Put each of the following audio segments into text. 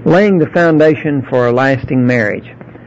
Laying the foundation for a lasting marriage.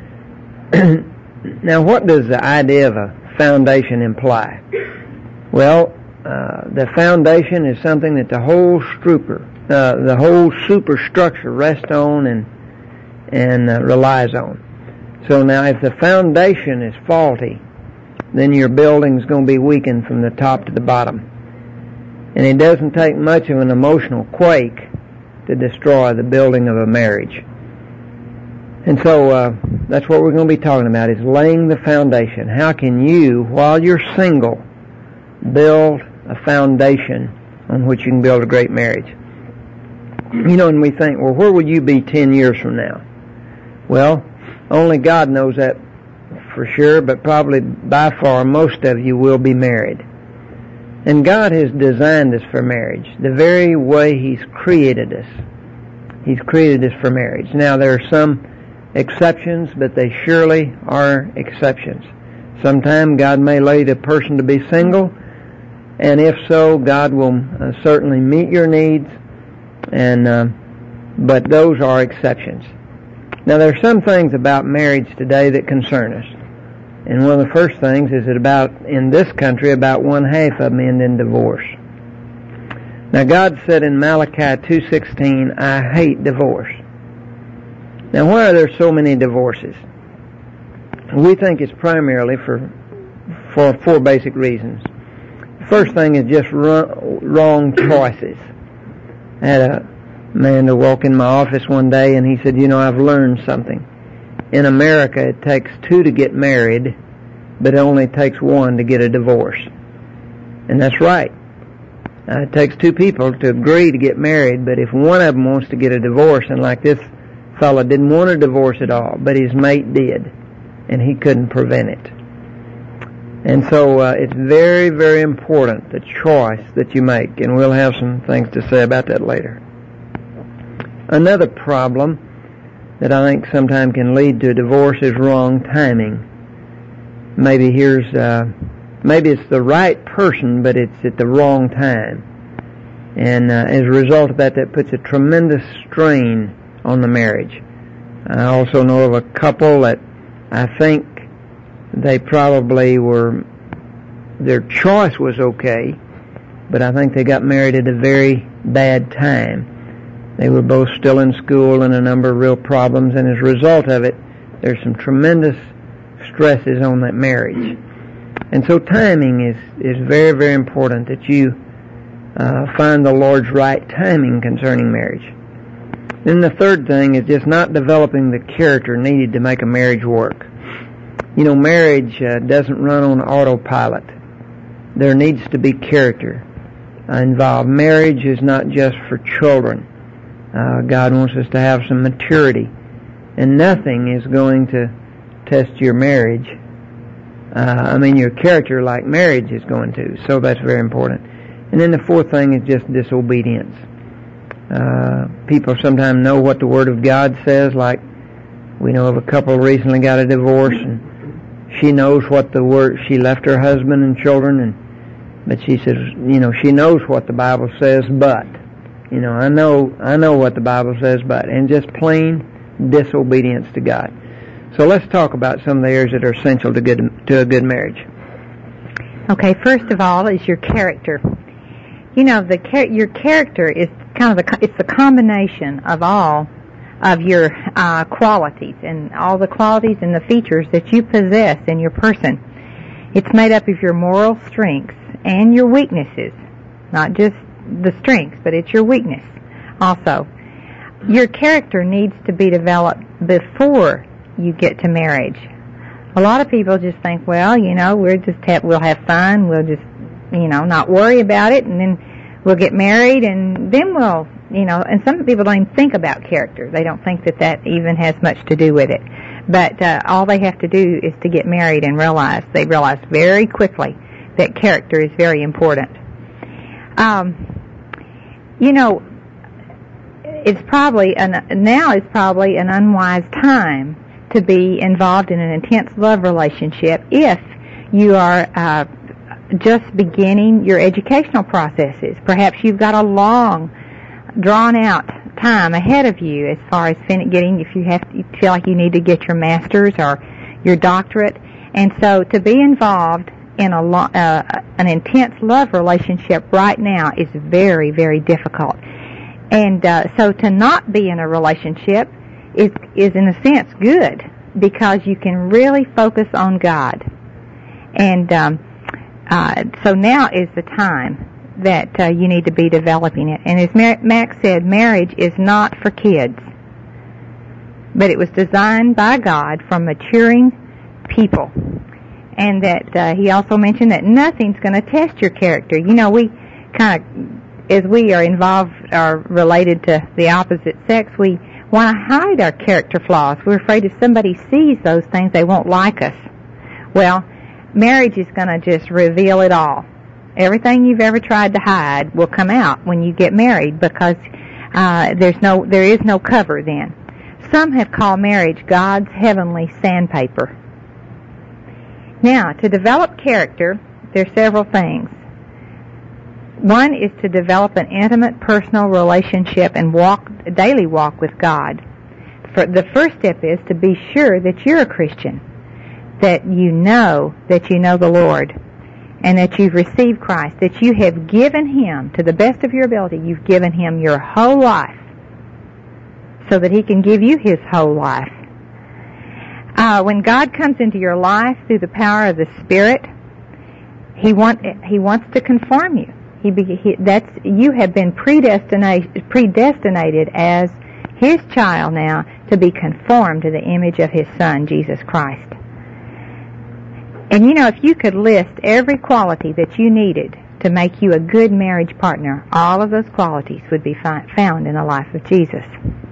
Now, what does the idea of a foundation imply? Well, the foundation is something that the whole superstructure rests on and relies on. So now, if the foundation is faulty, then your building's going to be weakened from the top to the bottom. And it doesn't take much of an emotional quake to destroy the building of a marriage. And so that's what we're going to be talking about, is laying the foundation. How can you, while you're single, build a foundation on which you can build a great marriage? You know, and we think, well, where will you be 10 years from now? Well, only God knows that for sure, but probably by far most of you will be married. And God has designed us for marriage, the very way He's created us. He's created us for marriage. Now, there are some exceptions, but they surely are exceptions. Sometime God may lay the person to be single, and if so, God will certainly meet your needs, but those are exceptions. Now, there are some things about marriage today that concern us. And one of the first things is that in this country, about 1/2 of them end in divorce. Now, God said in Malachi 2:16, I hate divorce. Now, why are there so many divorces? We think it's primarily for 4 basic reasons. The first thing is just wrong choices. I had a man to walk in my office one day, and he said, you know, I've learned something. In America, it takes 2 to get married, but it only takes 1 to get a divorce. And that's right. It takes 2 people to agree to get married, but if one of them wants to get a divorce, and like this fellow didn't want a divorce at all, but his mate did, and he couldn't prevent it. And so it's very, very important, the choice that you make, and we'll have some things to say about that later. Another problem that I think sometimes can lead to a divorce is wrong timing. Maybe it's the right person, but it's at the wrong time. And as a result of that puts a tremendous strain on the marriage. I also know of a couple that I think they probably their choice was okay, but I think they got married at a very bad time. They were both still in school and a number of real problems, and as a result of it, there's some tremendous stresses on that marriage. And so timing is very, very important, that you find the Lord's right timing concerning marriage. Then the third thing is just not developing the character needed to make a marriage work. You know, marriage doesn't run on autopilot. There needs to be character involved. Marriage is not just for children. God wants us to have some maturity. And nothing is going to test your marriage. Your character like marriage is going to. So that's very important. And then the fourth thing is just disobedience. People sometimes know what the Word of God says, like we know of a couple recently got a divorce, and she knows what she left her husband and children, but she says, she knows what the Bible says, but, I know what the Bible says, but, and just plain disobedience to God. So let's talk about some of the areas that are essential to a good marriage. Okay, first of all is your character. Your character is it's the combination of all of your qualities and all the qualities and the features that you possess in your person. It's made up of your moral strengths and your weaknesses, not just the strengths, but it's your weakness also. Your character needs to be developed before you get to marriage. A lot of people just think, we'll have fun, we'll just, not worry about it, and then we'll get married, and then we'll, and some people don't even think about character. They don't think that even has much to do with it. But all they have to do is to get married and they realize very quickly that character is very important. It's probably an unwise time to be involved in an intense love relationship if you are just beginning your educational processes. Perhaps you've got a long, drawn-out time ahead of you as far as getting, if you feel like you need to get your master's or your doctorate. And so to be involved in an intense love relationship right now is very, very difficult. And so to not be in a relationship is in a sense good, because you can really focus on God. And so now is the time that you need to be developing it. And as Max said, marriage is not for kids, but it was designed by God for maturing people. And that he also mentioned that nothing's going to test your character. You know, we kind of, as we are involved or related to the opposite sex, we want to hide our character flaws. We're afraid if somebody sees those things, they won't like us. Well, marriage is going to just reveal it all. Everything you've ever tried to hide will come out when you get married, because there is no cover then. Some have called marriage God's heavenly sandpaper. Now, to develop character, there are several things. One is to develop an intimate personal relationship and daily walk with God. The first step is to be sure that you're a Christian, that you know the Lord, and that you've received Christ, that you have given Him, to the best of your ability, you've given Him your whole life so that He can give you His whole life. When God comes into your life through the power of the Spirit, He wants to conform you. You have been predestinated as His child now to be conformed to the image of His Son, Jesus Christ. And you know, if you could list every quality that you needed to make you a good marriage partner, all of those qualities would be found in the life of Jesus.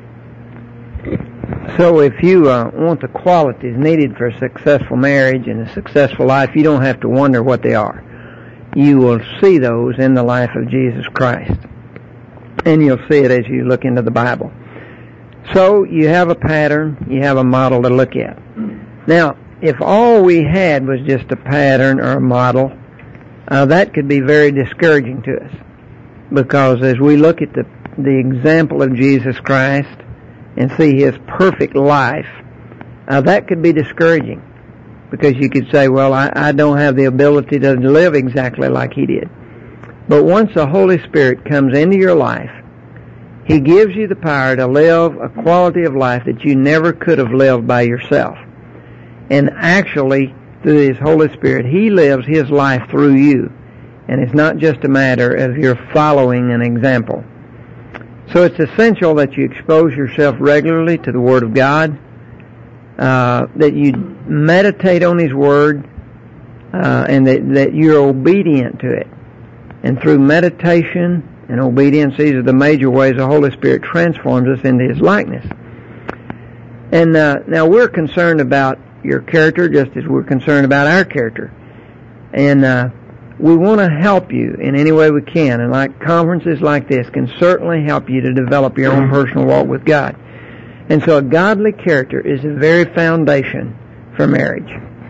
So if you want the qualities needed for a successful marriage and a successful life, you don't have to wonder what they are. You will see those in the life of Jesus Christ. And you'll see it as you look into the Bible. So you have a pattern, you have a model to look at. Now, if all we had was just a pattern or a model, that could be very discouraging to us. Because as we look at the example of Jesus Christ and see His perfect life, that could be discouraging. Because you could say, well, I don't have the ability to live exactly like He did. But once the Holy Spirit comes into your life, He gives you the power to live a quality of life that you never could have lived by yourself. And actually, through His Holy Spirit, He lives His life through you. And it's not just a matter of your following an example. So it's essential that you expose yourself regularly to the Word of God, that you meditate on His Word, and that you're obedient to it. And through meditation and obedience, these are the major ways the Holy Spirit transforms us into His likeness. And now we're concerned about your character just as we're concerned about our character. And we want to help you in any way we can. And like conferences like this can certainly help you to develop your own personal walk with God. And so a godly character is the very foundation for marriage.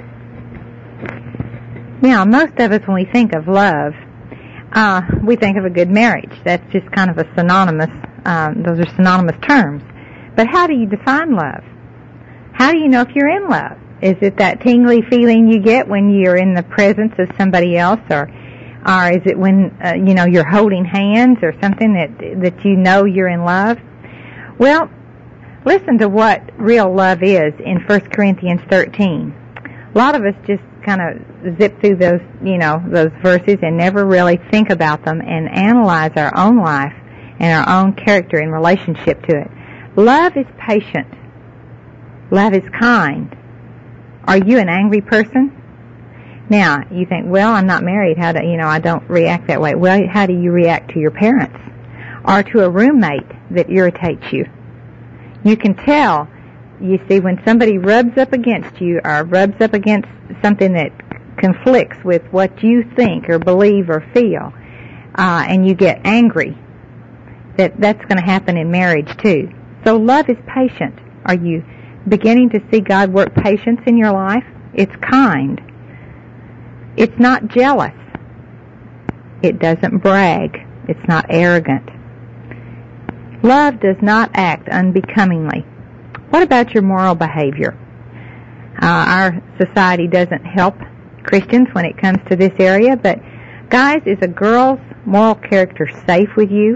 Now, most of us, when we think of love, we think of a good marriage. That's just kind of a synonymous, those are synonymous terms. But how do you define love? How do you know if you're in love? Is it that tingly feeling you get when you're in the presence of somebody else, or is it when you're holding hands or something that you know you're in love? Well, listen to what real love is in 1 Corinthians 13. A lot of us just kind of zip through those verses and never really think about them and analyze our own life and our own character in relationship to it. Love is patient. Love is kind. Are you an angry person? Now, you think, well, I'm not married. I don't react that way. Well, how do you react to your parents? Or to a roommate that irritates you? You can tell, you see, when somebody rubs up against you or rubs up against something that conflicts with what you think or believe or feel, and you get angry, that's going to happen in marriage too. So love is patient. Are you beginning to see God work patience in your life? It's kind. It's not jealous. It doesn't brag. It's not arrogant. Love does not act unbecomingly. What about your moral behavior? Our society doesn't help Christians when it comes to this area, but guys, is a girl's moral character safe with you?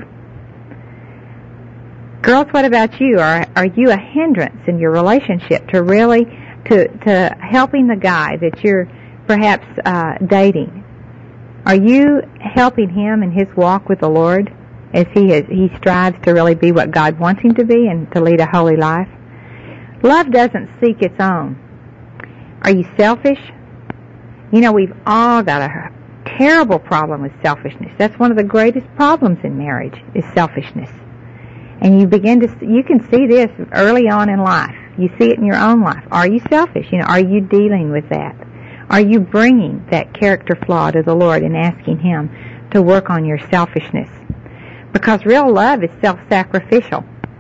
Girls, what about you? Are you a hindrance in your relationship to really to helping the guy that you're perhaps dating? Are you helping him in his walk with the Lord as he strives to really be what God wants him to be and to lead a holy life? Love doesn't seek its own. Are you selfish? You know, we've all got a terrible problem with selfishness. That's one of the greatest problems in marriage, is selfishness. And you can see this early on in life. You see it in your own life. Are you selfish? You know, are you dealing with that? Are you bringing that character flaw to the Lord and asking Him to work on your selfishness? Because real love is self-sacrificial.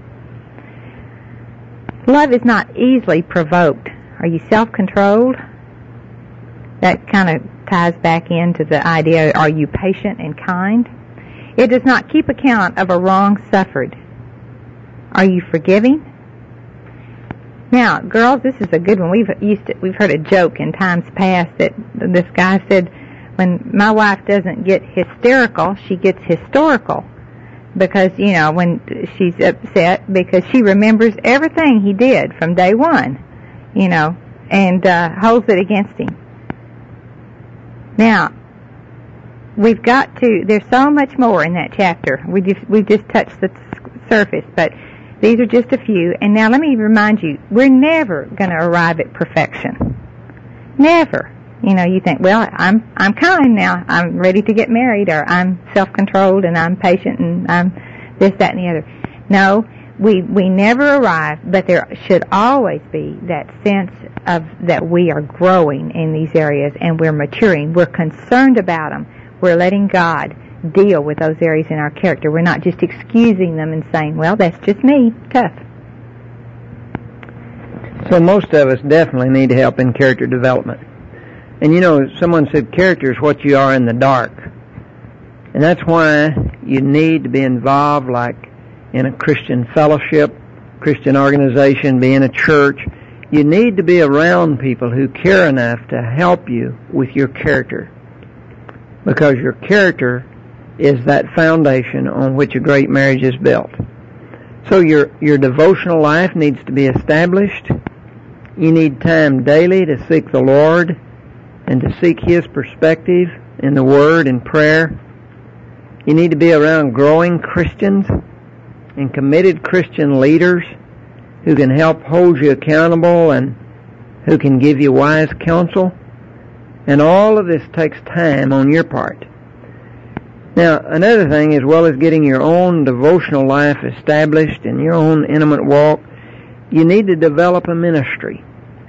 Love is not easily provoked. Are you self-controlled? That kind of ties back into the idea, are you patient and kind? It does not keep account of a wrong suffered. Are you forgiving? Now, girls, this is a good one. We've heard a joke in times past that this guy said, when my wife doesn't get hysterical, she gets historical. Because, you know, when she's upset, because she remembers everything he did from day one, you know, and holds it against him. Now, there's so much more in that chapter. We've just touched the surface, but these are just a few. And now let me remind you, we're never going to arrive at perfection. Never. You know, you think, well, I'm kind now. I'm ready to get married, or I'm self-controlled and I'm patient and I'm this, that, and the other. No, we never arrive, but there should always be that sense of that we are growing in these areas and we're maturing. We're concerned about them. We're letting God deal with those areas in our character. We're not just excusing them and saying, well, that's just me, tough. So most of us definitely need help in character development. And you know, someone said character is what you are in the dark. And that's why you need to be involved, like in a Christian fellowship, Christian organization, be in a church. You need to be around people who care enough to help you with your character. Because your character is that foundation on which a great marriage is built. So your devotional life needs to be established. You need time daily to seek the Lord and to seek His perspective in the Word and prayer. You need to be around growing Christians and committed Christian leaders who can help hold you accountable and who can give you wise counsel. And all of this takes time on your part. Now, another thing, as well as getting your own devotional life established and your own intimate walk, you need to develop a ministry.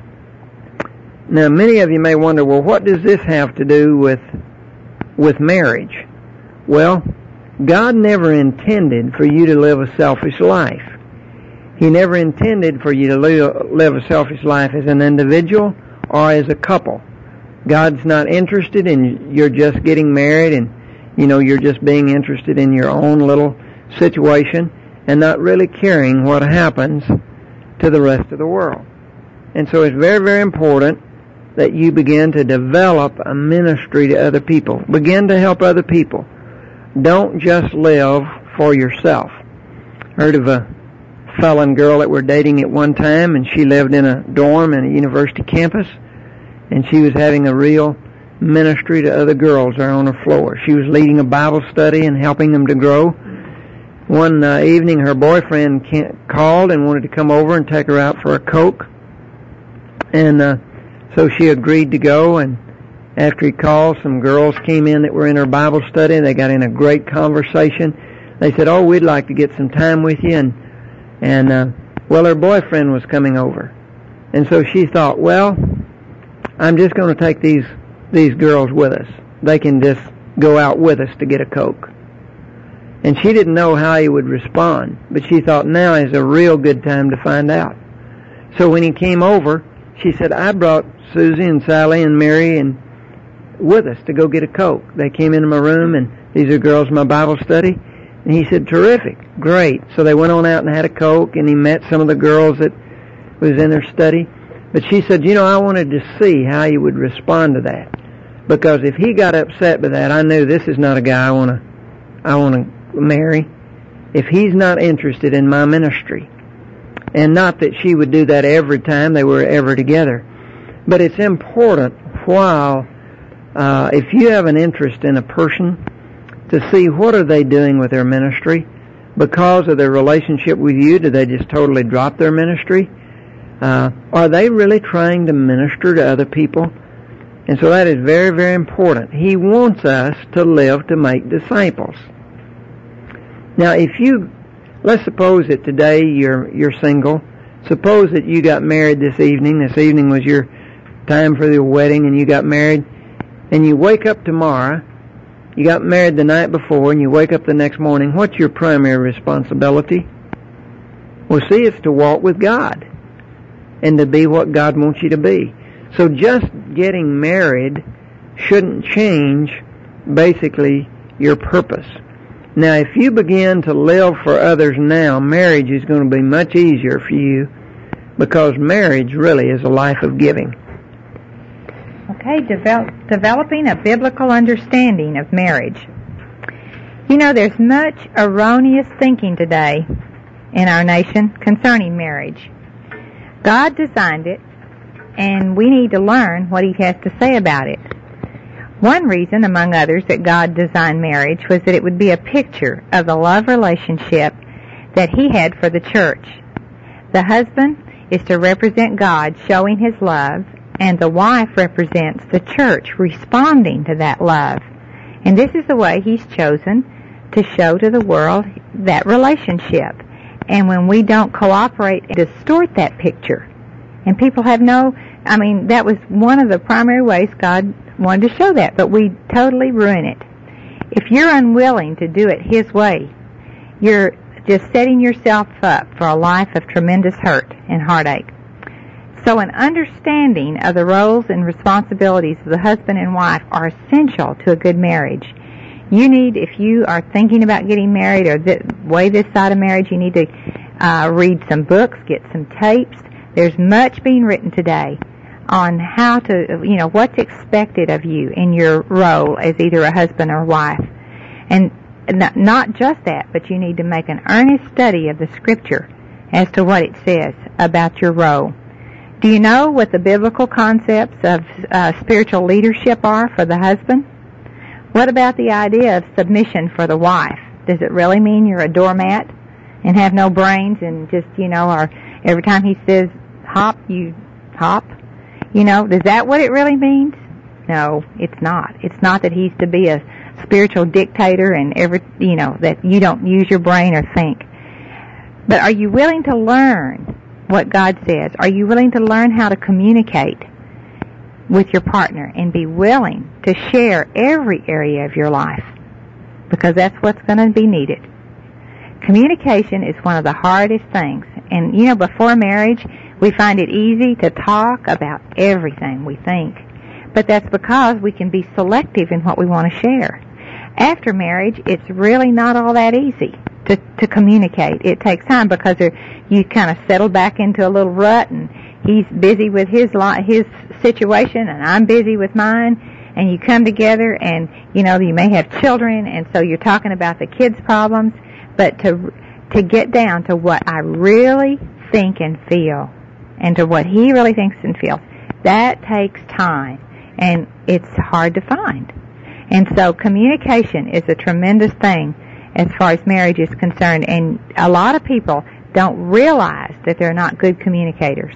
Now, many of you may wonder, well, what does this have to do with marriage? Well, God never intended for you to live a selfish life. He never intended for you to live a selfish life as an individual or as a couple. God's not interested in you're just getting married and, you know, you're just being interested in your own little situation and not really caring what happens to the rest of the world. And so it's very, very important that you begin to develop a ministry to other people. Begin to help other people. Don't just live for yourself. Heard of a fellow and girl that were dating at one time, and she lived in a dorm in a university campus, and she was having a real ministry to other girls there on her floor. She was leading a Bible study and helping them to grow. One evening, her boyfriend called and wanted to come over and take her out for a Coke. And so she agreed to go, and after he called, some girls came in that were in her Bible study, and they got in a great conversation. They said, oh, we'd like to get some time with you, and well, her boyfriend was coming over. And so she thought, well, I'm just going to take these girls with us. They can just go out with us to get a Coke. And she didn't know how he would respond, but she thought now is a real good time to find out. So when he came over, she said, I brought Susie and Sally and Mary and with us to go get a Coke. They came into my room, and these are girls in my Bible study. And he said, terrific, great. So they went on out and had a Coke, and he met some of the girls that was in their study. But she said, I wanted to see how he would respond to that. Because if he got upset with that, I knew this is not a guy I want to marry. If he's not interested in my ministry. And not that she would do that every time they were ever together. But it's important if you have an interest in a person, to see what are they doing with their ministry. Because of their relationship with you, do they just totally drop their ministry? Are they really trying to minister to other people? And so that is very, very important. He wants us to live to make disciples. Now, let's suppose that today you're single. Suppose that you got married this evening. This evening was your time for the wedding, and you got married. And you wake up tomorrow. You got married the night before, and you wake up the next morning. What's your primary responsibility? Well, see, it's to walk with God and to be what God wants you to be. So just getting married shouldn't change, basically, your purpose. Now, if you begin to live for others now, marriage is going to be much easier for you, because marriage really is a life of giving. Okay, developing a biblical understanding of marriage. There's much erroneous thinking today in our nation concerning marriage. God designed it, and we need to learn what He has to say about it. One reason, among others, that God designed marriage was that it would be a picture of the love relationship that He had for the church. The husband is to represent God showing His love, and the wife represents the church responding to that love. And this is the way He's chosen to show to the world that relationship. And when we don't cooperate and distort that picture, and people have that was one of the primary ways God wanted to show that, but we totally ruin it. If you're unwilling to do it His way, you're just setting yourself up for a life of tremendous hurt and heartache. So an understanding of the roles and responsibilities of the husband and wife are essential to a good marriage. If you are thinking about getting married or way this side of marriage, you need to read some books, get some tapes. There's much being written today on how to, what's expected of you in your role as either a husband or wife. And not just that, but you need to make an earnest study of the Scripture as to what it says about your role. Do you know what the biblical concepts of spiritual leadership are for the husband? What about the idea of submission for the wife? Does it really mean you're a doormat and have no brains and just, or every time he says hop, you hop? Is that what it really means? No, it's not. It's not that he's to be a spiritual dictator and that you don't use your brain or think. But are you willing to learn what God says? Are you willing to learn how to communicate with your partner and be willing to share every area of your life? Because that's what's going to be needed. Communication is one of the hardest things. And, before marriage, we find it easy to talk about everything we think. But that's because we can be selective in what we want to share. After marriage, it's really not all that easy to communicate. It takes time because you kind of settle back into a little rut, and he's busy with his situation, and I'm busy with mine, and you come together, and you may have children, and so you're talking about the kids' problems. But to get down to what I really think and feel, and to what he really thinks and feels, that takes time, and it's hard to find. And so communication is a tremendous thing as far as marriage is concerned, and a lot of people don't realize that they're not good communicators.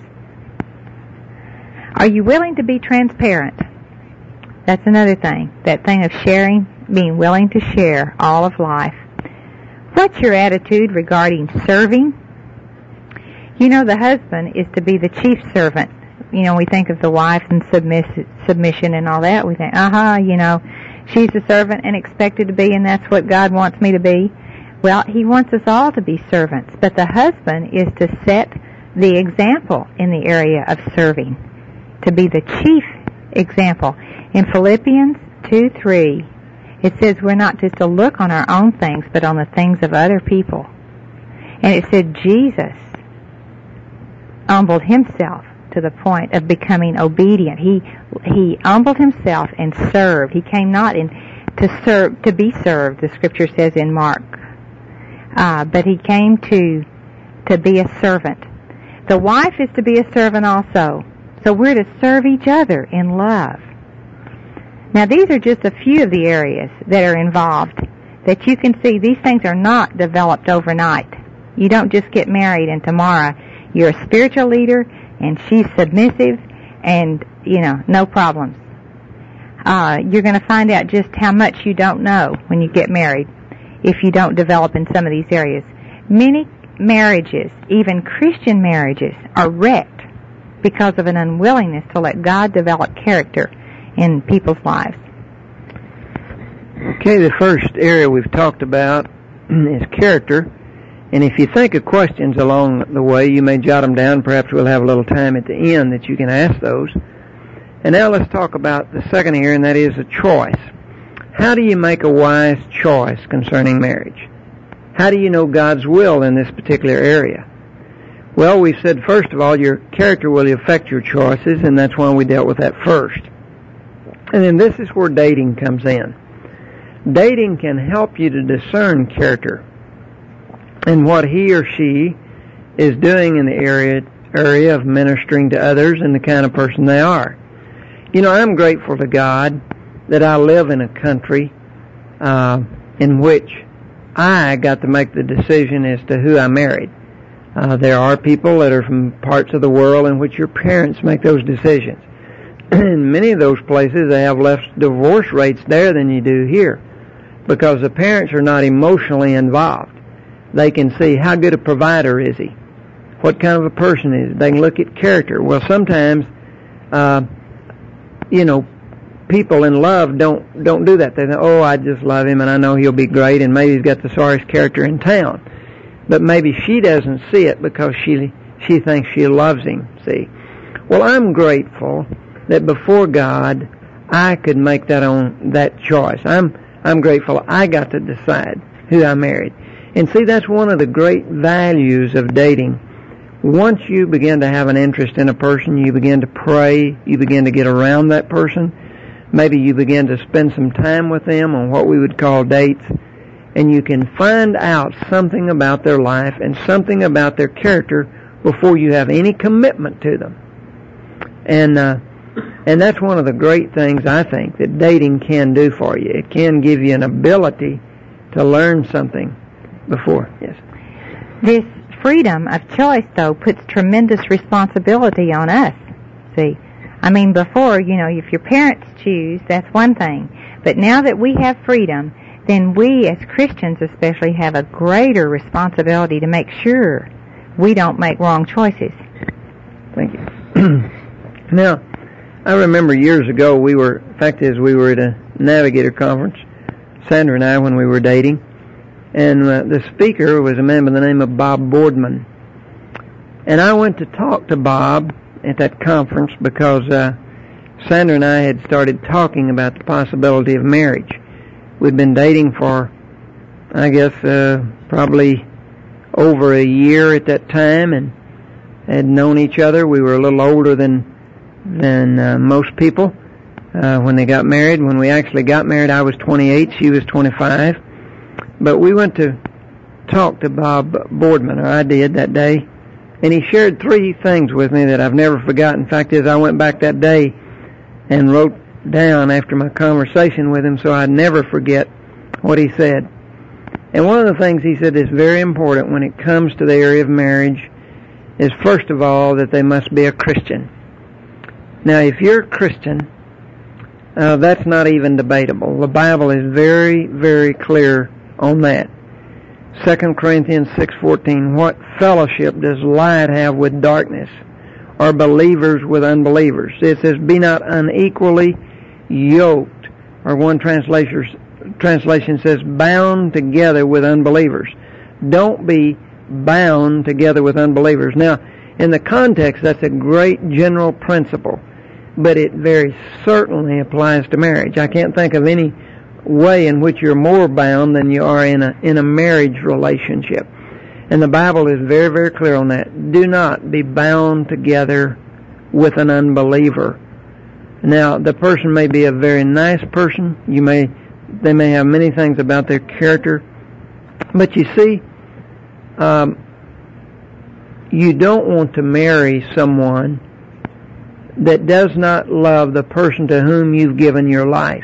Are you willing to be transparent? That's another thing. That thing of sharing, being willing to share all of life. What's your attitude regarding serving? The husband is to be the chief servant. We think of the wife and submission and all that. We think, she's a servant and expected to be, and that's what God wants me to be. Well, He wants us all to be servants, but the husband is to set the example in the area of serving, to be the chief example. In Philippians 2:3, It says we're not just to look on our own things, but on the things of other people. And it said Jesus humbled himself to the point of becoming obedient. He humbled himself and served. He came not to be served, the scripture says in Mark, but he came to be a servant. The wife is to be a servant also. So we're to serve each other in love. Now these are just a few of the areas that are involved that you can see. These things are not developed overnight. You don't just get married and tomorrow you're a spiritual leader and she's submissive and, no problems. You're going to find out just how much you don't know when you get married if you don't develop in some of these areas. Many marriages, even Christian marriages, are wrecked because of an unwillingness to let God develop character in people's lives. Okay, the first area we've talked about is character. And if you think of questions along the way, you may jot them down. Perhaps we'll have a little time at the end that you can ask those. And now let's talk about the second area, and that is a choice. How do you make a wise choice concerning marriage? How do you know God's will in this particular area? Well, we said, first of all, your character will affect your choices, and that's why we dealt with that first. And then this is where dating comes in. Dating can help you to discern character and what he or she is doing in the area of ministering to others and the kind of person they are. I'm grateful to God that I live in a country in which I got to make the decision as to who I married. There are people that are from parts of the world in which your parents make those decisions. In many of those places, they have less divorce rates there than you do here because the parents are not emotionally involved. They can see how good a provider is he, what kind of a person is he. They can look at character. Well, sometimes, people in love don't do that. They think, I just love him and I know he'll be great and maybe he's got the sorriest character in town. But maybe she doesn't see it because she thinks she loves him, see. Well, I'm grateful that before God, I could make that choice. I'm grateful I got to decide who I married. And see, that's one of the great values of dating. Once you begin to have an interest in a person, you begin to pray, you begin to get around that person. Maybe you begin to spend some time with them on what we would call dates, and you can find out something about their life and something about their character before you have any commitment to them. And that's one of the great things I think that dating can do for you. It can give you an ability to learn something before. Yes. This freedom of choice, though, puts tremendous responsibility on us. See, before, if your parents choose, that's one thing. But now that we have freedom, then we as Christians especially have a greater responsibility to make sure we don't make wrong choices. Thank you. Now, I remember years ago we were at a Navigator conference, Sandra and I, when we were dating, and the speaker was a man by the name of Bob Boardman. And I went to talk to Bob at that conference because Sandra and I had started talking about the possibility of marriage. We'd been dating for, I guess, probably over a year at that time and had known each other. We were a little older than most people when they got married. When we actually got married, I was 28, she was 25. But we went to talk to Bob Boardman, or I did that day, and he shared 3 things with me that I've never forgotten. In fact, I went back that day and wrote down after my conversation with him so I'd never forget what he said. And one of the things he said is very important when it comes to the area of marriage is, first of all, that they must be a Christian. Now, if you're a Christian, that's not even debatable. The Bible is very, very clear on that. 2 Corinthians 6:14, what fellowship does light have with darkness, or believers with unbelievers? It says, be not unequally yoked, or one translation says, bound together with unbelievers. Don't be bound together with unbelievers. Now, in the context, that's a great general principle, but it very certainly applies to marriage. I can't think of any way in which you're more bound than you are in a marriage relationship. And the Bible is very, very clear on that. Do not be bound together with an unbeliever. Now, the person may be a very nice person. They may have many things about their character. But you see, you don't want to marry someone that does not love the person to whom you've given your life.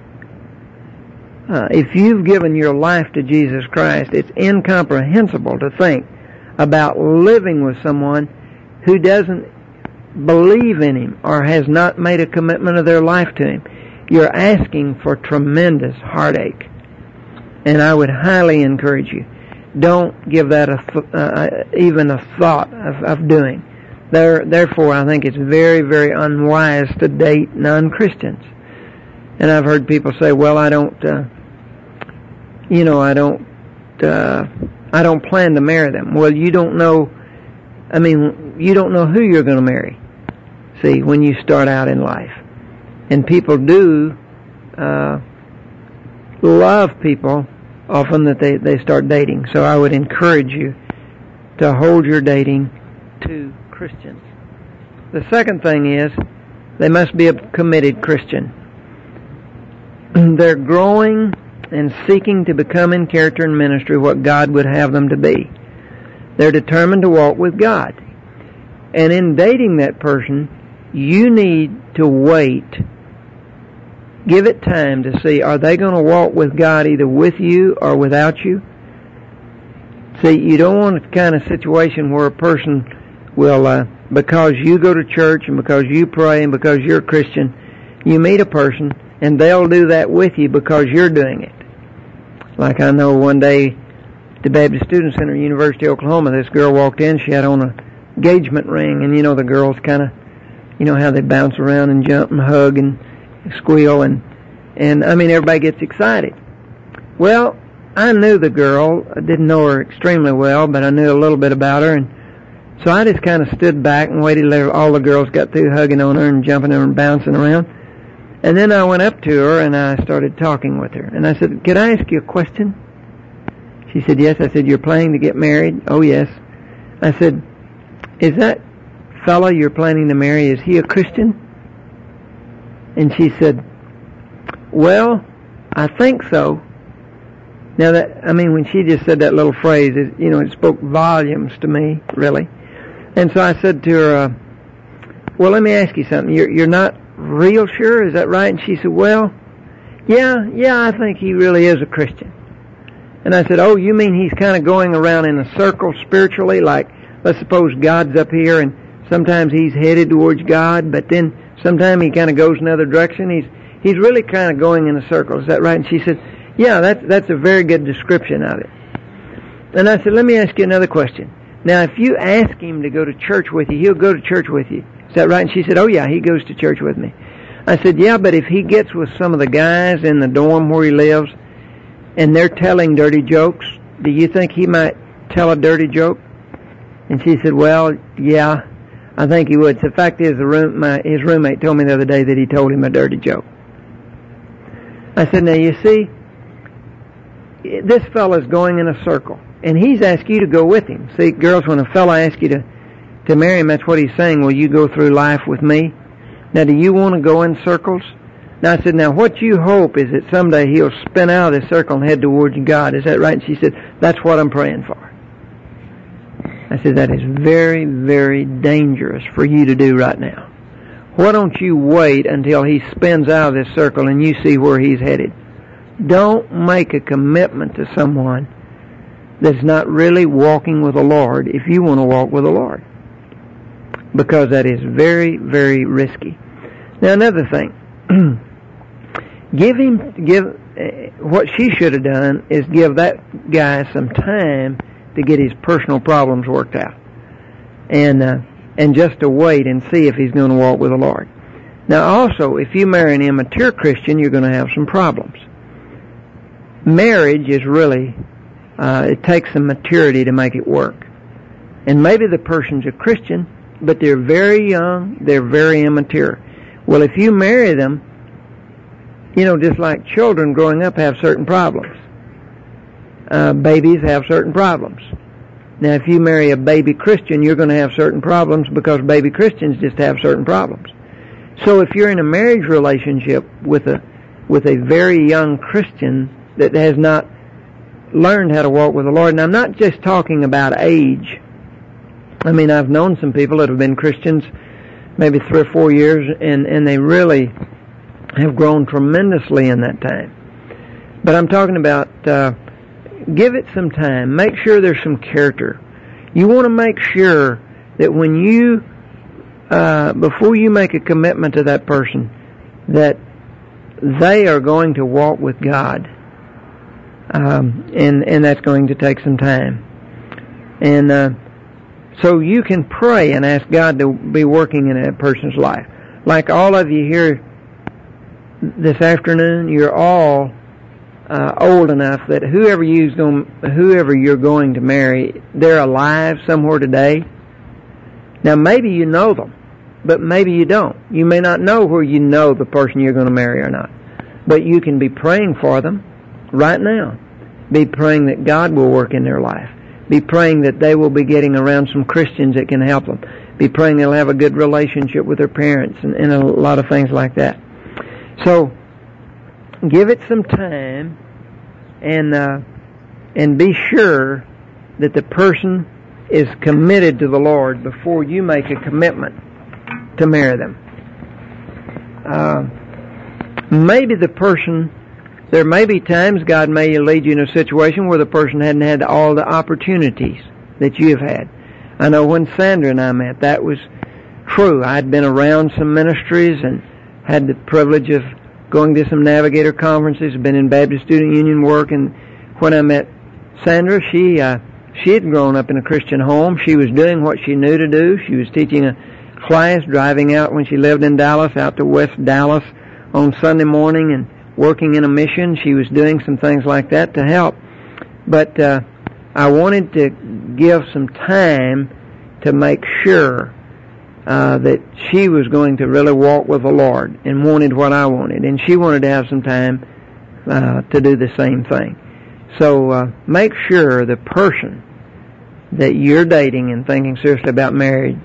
If you've given your life to Jesus Christ, it's incomprehensible to think about living with someone who doesn't believe in Him or has not made a commitment of their life to Him. You're asking for tremendous heartache. And I would highly encourage you, don't give that even a thought of doing. Therefore, I think it's very, very unwise to date non-Christians. And I've heard people say, well, I don't plan to marry them. Well, you don't know who you're going to marry. See, when you start out in life. And people do love people often that they start dating. So I would encourage you to hold your dating to Christians. The second thing is they must be a committed Christian. They're growing and seeking to become in character and ministry what God would have them to be. They're determined to walk with God. And in dating that person, you need to wait. Give it time to see, are they going to walk with God either with you or without you? See, you don't want a kind of situation where a person will, because you go to church and because you pray and because you're a Christian, you meet a person and they'll do that with you because you're doing it. Like I know one day at the Baptist Student Center, University of Oklahoma, this girl walked in, she had on a engagement ring, and the girls kind of, how they bounce around and jump and hug and squeal, and everybody gets excited. Well, I knew the girl. I didn't know her extremely well, but I knew a little bit about her, and so I just kind of stood back and waited till all the girls got through hugging on her and jumping her and bouncing around. And then I went up to her and I started talking with her. And I said, "Could I ask you a question?" She said, "Yes." I said, "You're planning to get married?" "Oh, yes." I said, "Is that fella you're planning to marry, is he a Christian?" And she said, "Well, I think so." Now when she just said that little phrase, it spoke volumes to me, really. And so I said to her, "Well, let me ask you something. You're not real sure, is that right?" And she said, "Well, yeah, I think he really is a Christian." And I said, "Oh, you mean he's kind of going around in a circle spiritually? Like, let's suppose God's up here and sometimes he's headed towards God, but then sometimes he kind of goes another direction. He's really kind of going in a circle. Is that right?" And she said, "Yeah, that's a very good description of it." And I said, "Let me ask you another question. Now, if you ask him to go to church with you, he'll go to church with you. Is that right?" And she said, "Oh, yeah, he goes to church with me." I said, "Yeah, but if he gets with some of the guys in the dorm where he lives and they're telling dirty jokes, do you think he might tell a dirty joke?" And she said, "Well, yeah, I think he would." So the fact is, his roommate told me the other day that he told him a dirty joke. I said, "Now, you see, this fella's going in a circle, and he's asked you to go with him." See, girls, when a fella asks you to marry him, that's what he's saying. "Will you go through life with me?" Now, do you want to go in circles? Now, I said, "Now, what you hope is that someday he'll spin out of this circle and head towards God. Is that right?" And she said, "That's what I'm praying for." I said, "That is very, very dangerous for you to do right now. Why don't you wait until he spins out of this circle and you see where he's headed? Don't make a commitment to someone that's not really walking with the Lord if you want to walk with the Lord, because that is very, very risky." Now, another thing, what she should have done is give that guy some time to get his personal problems worked out, and just to wait and see if he's going to walk with the Lord. Now, also, if you marry an immature Christian, you're going to have some problems. Marriage is really, it takes some maturity to make it work. And maybe the person's a Christian, but they're very young, they're very immature. Well, if you marry them Just like children growing up have certain problems. Babies have certain problems. Now, if you marry a baby Christian, you're going to have certain problems because baby Christians just have certain problems. So if you're in a marriage relationship with a very young Christian that has not learned how to walk with the Lord, and I'm not just talking about age. I mean, I've known some people that have been Christians maybe 3 or 4 years, and they really have grown tremendously in that time. But I'm talking about give it some time. Make sure there's some character. You want to make sure that when you, before you make a commitment to that person, that they are going to walk with God. And that's going to take some time. And so you can pray and ask God to be working in a person's life. Like all of you here this afternoon, you're all old enough that whoever you're going to marry, they're alive somewhere today. Now maybe you know them, but maybe you don't. You may not know where you know the person you're going to marry or not. But you can be praying for them right now. Be praying that God will work in their life. Be praying that they will be getting around some Christians that can help them. Be praying they'll have a good relationship with their parents and a lot of things like that. So, give it some time and be sure that the person is committed to the Lord before you make a commitment to marry them. There may be times God may lead you in a situation where the person hadn't had all the opportunities that you have had. I know when Sandra and I met, that was true. I'd been around some ministries and had the privilege of going to some Navigator conferences, been in Baptist Student Union work, and when I met Sandra, she had grown up in a Christian home. She was doing what she knew to do. She was teaching a class, driving out when she lived in Dallas, out to West Dallas on Sunday morning and working in a mission. She was doing some things like that to help. But I wanted to give some time to make sure that she was going to really walk with the Lord and wanted what I wanted. And she wanted to have some time to do the same thing. So make sure the person that you're dating and thinking seriously about marrying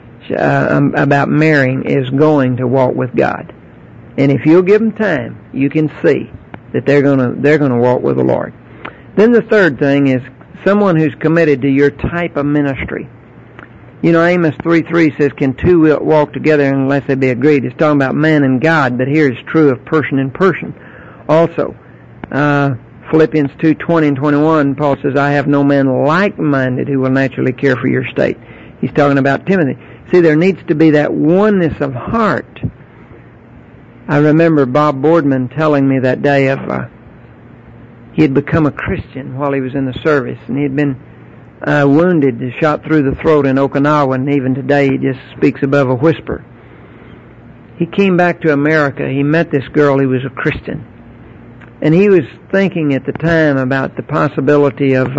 is going to walk with God. And if you'll give them time, you can see that they're gonna walk with the Lord. Then the third thing is someone who's committed to your type of ministry. Amos 3:3 says, "Can two walk together unless they be agreed?" It's talking about man and God, but here it's true of person and person. Also, Philippians 2:20 and 21, Paul says, "I have no man like-minded who will naturally care for your state." He's talking about Timothy. See, there needs to be that oneness of heart. I remember Bob Boardman telling me that day he had become a Christian while he was in the service, and he had been wounded, shot through the throat in Okinawa, and even today he just speaks above a whisper. He came back to America. He met this girl. He was a Christian. And he was thinking at the time about the possibility of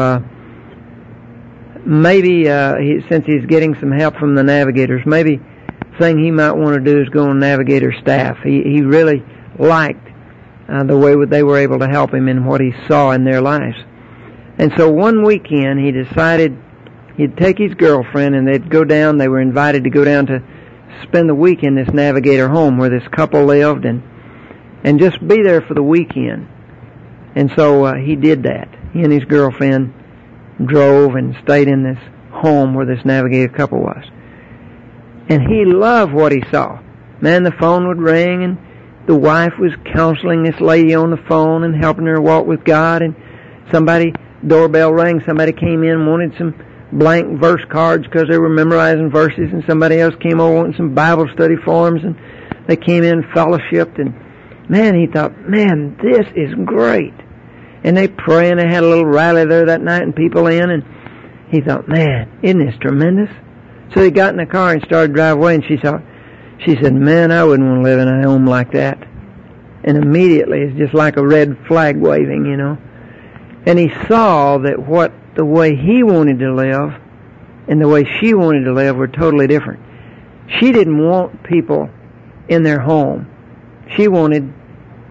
maybe, since he's getting some help from the Navigators, maybe thing he might want to do is go on Navigator staff. He really liked the way they were able to help him in what he saw in their lives. And so one weekend he decided he'd take his girlfriend and they'd go down. They were invited to go down to spend the week in this Navigator home where this couple lived and just be there for the weekend. And so he did that. He and his girlfriend drove and stayed in this home where this Navigator couple was. And he loved what he saw. Man, the phone would ring and the wife was counseling this lady on the phone and helping her walk with God, and doorbell rang, somebody came in, wanted some blank verse cards because they were memorizing verses, and somebody else came over wanting some Bible study forms, and they came in, fellowshipped, and man, he thought, man, this is great. And they pray, and they had a little rally there that night and people in, and he thought, man, isn't this tremendous? So he got in the car and started driving away, and she said, man, I wouldn't want to live in a home like that. And immediately it's just like a red flag waving, And he saw that the way he wanted to live and the way she wanted to live were totally different. She didn't want people in their home. She wanted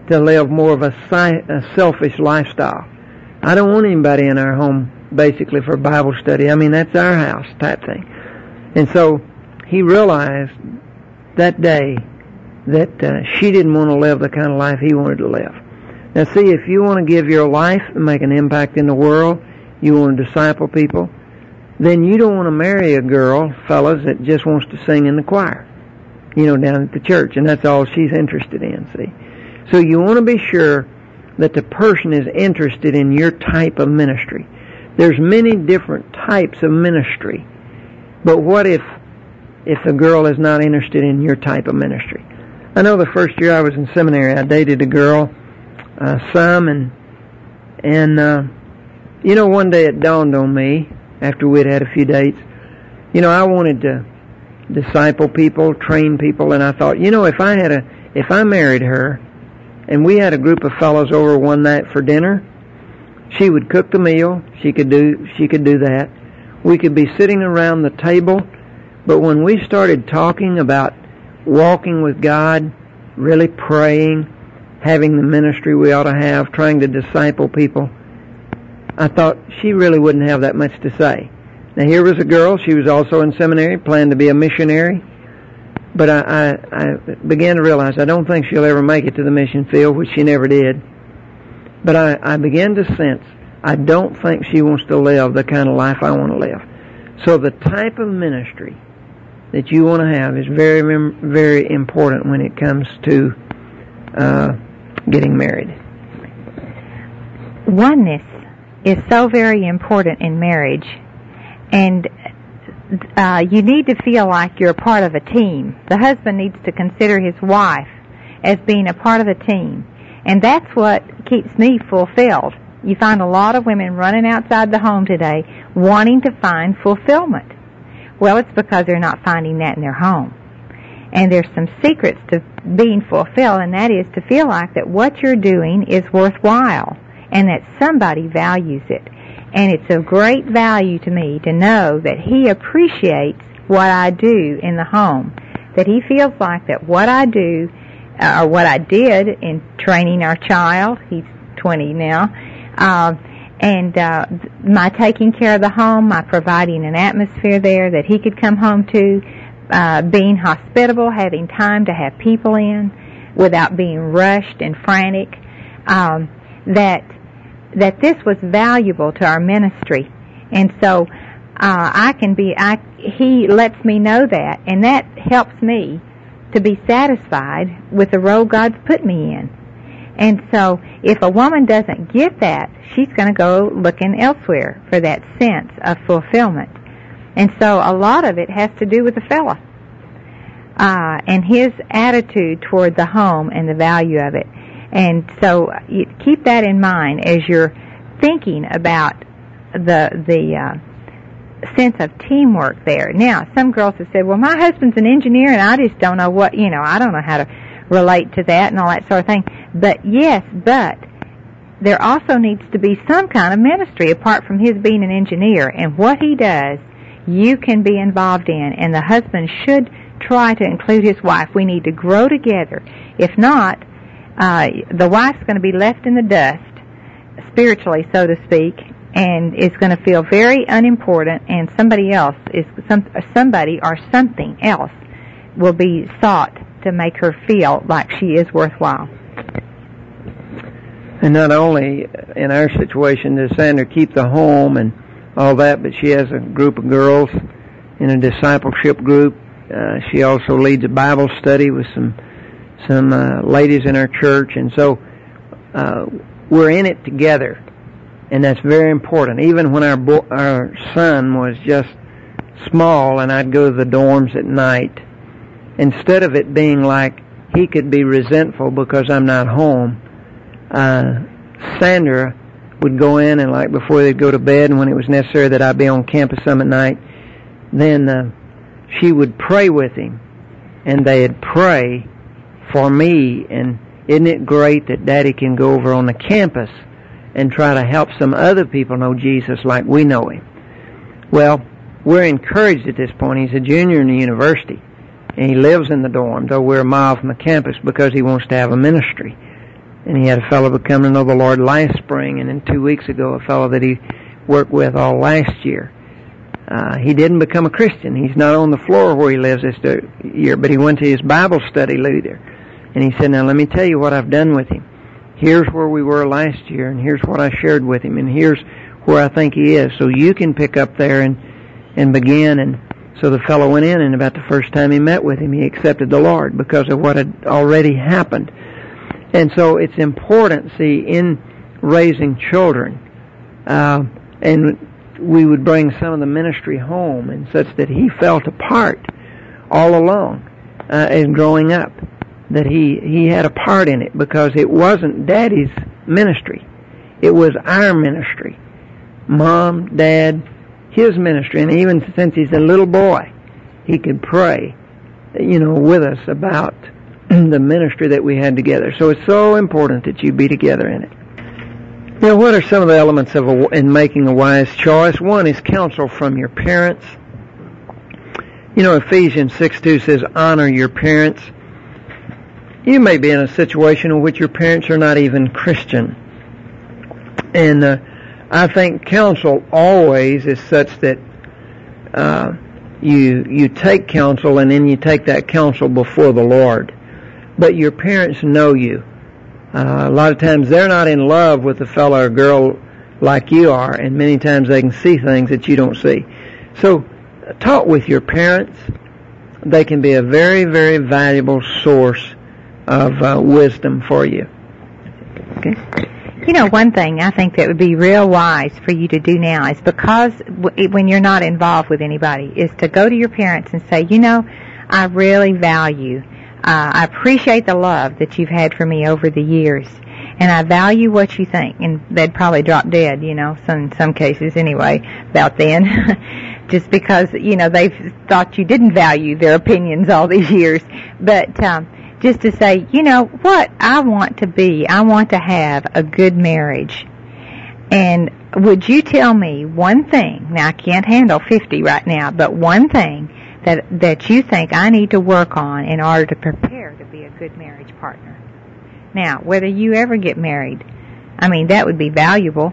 to live more of a selfish lifestyle. I don't want anybody in our home basically for Bible study. I mean, that's our house type thing. And so he realized that day that she didn't want to live the kind of life he wanted to live. Now see, if you want to give your life and make an impact in the world, you want to disciple people, then you don't want to marry a girl, fellas, that just wants to sing in the choir, down at the church, and that's all she's interested in, see. So you want to be sure that the person is interested in your type of ministry. There's many different types of ministry, but what if a girl is not interested in your type of ministry? I know the first year I was in seminary, I dated a girl, and one day it dawned on me, after we'd had a few dates, I wanted to disciple people, train people, and I thought, if I married her, and we had a group of fellows over one night for dinner, she would cook the meal, she could do that. We could be sitting around the table, but when we started talking about walking with God, really praying, having the ministry we ought to have, trying to disciple people, I thought she really wouldn't have that much to say. Now here was a girl, she was also in seminary, planned to be a missionary, but I began to realize I don't think she'll ever make it to the mission field, which she never did. But I began to sense I don't think she wants to live the kind of life I want to live. So the type of ministry that you want to have is very, very important when it comes to getting married. Oneness is so very important in marriage, and you need to feel like you're a part of a team. The husband needs to consider his wife as being a part of a team, and that's what keeps me fulfilled. You find a lot of women running outside the home today wanting to find fulfillment. Well, it's because they're not finding that in their home. And there's some secrets to being fulfilled, and that is to feel like that what you're doing is worthwhile and that somebody values it. And it's of great value to me to know that he appreciates what I do in the home, that he feels like that what I do, or what I did in training our child, he's 20 now, and my taking care of the home, my providing an atmosphere there that he could come home to, being hospitable, having time to have people in without being rushed and frantic, that this was valuable to our ministry. And so he lets me know that, and that helps me to be satisfied with the role God's put me in. And so if a woman doesn't get that, she's going to go looking elsewhere for that sense of fulfillment. And so a lot of it has to do with the fella and his attitude toward the home and the value of it. And so you keep that in mind as you're thinking about the sense of teamwork there. Now, some girls have said, well, my husband's an engineer and I just don't know I don't know how to relate to that and all that sort of thing. But yes, but there also needs to be some kind of ministry apart from his being an engineer. And what he does, you can be involved in. And the husband should try to include his wife. We need to grow together. If not, the wife's going to be left in the dust, spiritually, so to speak, and is going to feel very unimportant, and somebody or something else will be sought to make her feel like she is worthwhile. And not only in our situation does Sandra keep the home and all that, but she has a group of girls in a discipleship group. She also leads a Bible study with some ladies in our church, and so we're in it together, and that's very important. Even when our son was just small and I'd go to the dorms at night, instead of it being like he could be resentful because I'm not home, Sandra would go in, and like before they'd go to bed, and when it was necessary that I be on campus some at night, then she would pray with him, and they'd pray for me. And isn't it great that Daddy can go over on the campus and try to help some other people know Jesus like we know him? Well, we're encouraged at this point. He's a junior in the university, and he lives in the dorm, though we're a mile from the campus, because he wants to have a ministry. And he had a fellow become to know the Lord last spring, and then 2 weeks ago, a fellow that he worked with all last year. He didn't become a Christian. He's not on the floor where he lives this year, but he went to his Bible study leader. And he said, now let me tell you what I've done with him. Here's where we were last year, and here's what I shared with him, and here's where I think he is. So you can pick up there and begin. And so the fellow went in, and about the first time he met with him, he accepted the Lord because of what had already happened. And so it's important, see, in raising children, and we would bring some of the ministry home, and such that he felt a part all along in growing up, that he had a part in it, because it wasn't Daddy's ministry. It was our ministry. Mom, Dad, his ministry. And even since he's a little boy, he could pray, with us about the ministry that we had together. So it's so important that you be together in it. Now, what are some of the elements in making a wise choice? One is counsel from your parents. Ephesians 6:2 says, honor your parents. You may be in a situation in which your parents are not even Christian. And I think counsel always is such that you take counsel, and then you take that counsel before the Lord. But your parents know you. A lot of times they're not in love with a fellow or girl like you are, and many times they can see things that you don't see. So talk with your parents. They can be a very, very valuable source of wisdom for you. Okay. One thing I think that would be real wise for you to do now is, because when you're not involved with anybody, is to go to your parents and say, I really value, I appreciate the love that you've had for me over the years, and I value what you think. And they'd probably drop dead, in some cases anyway, about then, just because, they've thought you didn't value their opinions all these years. But just to say, what I want to have a good marriage. And would you tell me one thing, now I can't handle 50 right now, but one thing that you think I need to work on in order to prepare to be a good marriage partner? Now, whether you ever get married, that would be valuable,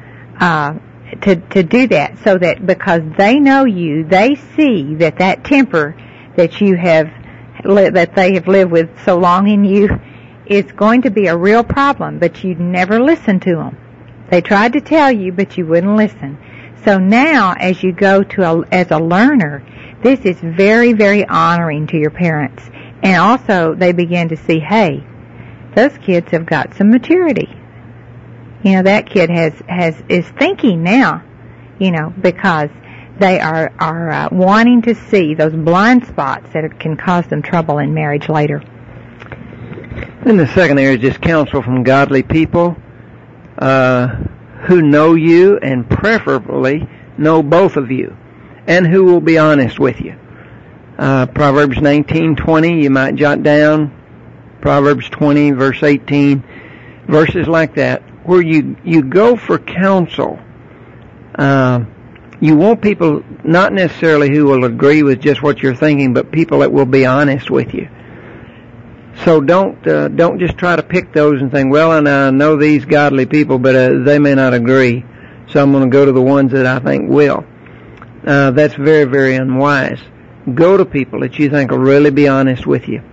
to do that, so that because they know you, they see that temper that you have, that they have lived with so long in you, is going to be a real problem, but you'd never listen to them. They tried to tell you, but you wouldn't listen. So now, as you go as a learner, this is very, very honoring to your parents. And also, they begin to see, hey, those kids have got some maturity. That kid is thinking now, because they are wanting to see those blind spots that can cause them trouble in marriage later. And the second area is just counsel from godly people who know you, and preferably know both of you, and who will be honest with you. Proverbs 19:20, you might jot down. Proverbs 20, verse 18, verses like that, where you go for counsel. You want people not necessarily who will agree with just what you're thinking, but people that will be honest with you. So don't just try to pick those and think, well, and I know these godly people, but they may not agree, so I'm going to go to the ones that I think will. That's very, very unwise. Go to people that you think will really be honest with you.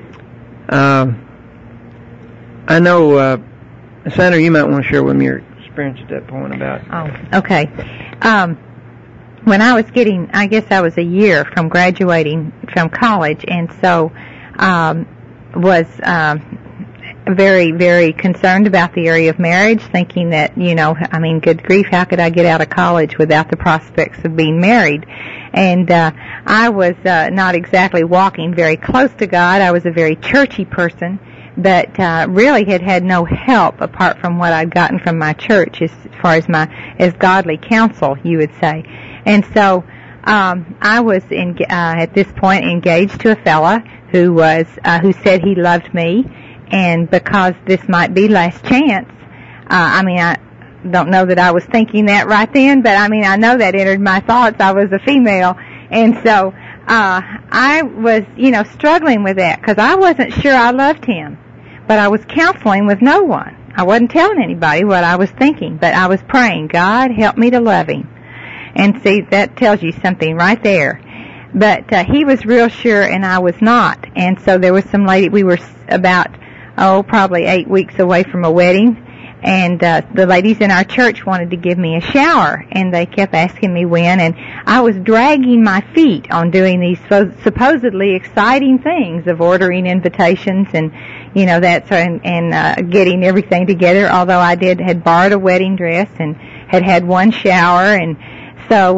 I know, Sandra, you might want to share with me your experience at that point about. Oh, okay. When I was I guess I was a year from graduating from college, and so was very, very concerned about the area of marriage, thinking that, good grief, how could I get out of college without the prospects of being married? And I was not exactly walking very close to God. I was a very churchy person, but really had no help apart from what I'd gotten from my church as far as godly counsel, you would say. And so I was at this point engaged to a fella who who said he loved me, and because this might be last chance, I don't know that I was thinking that right then, but I know that entered my thoughts. I was a female, and so I was, struggling with that because I wasn't sure I loved him. but I was counseling with no one. I wasn't telling anybody what I was thinking, but I was praying, God, help me to love him. And see, that tells you something right there. But he was real sure and I was not. And so there was some lady, we were about, probably 8 weeks away from a wedding. And the ladies in our church wanted to give me a shower, and they kept asking me when, and I was dragging my feet on doing these supposedly exciting things of ordering invitations and, and getting everything together, although I had borrowed a wedding dress and had one shower. And so,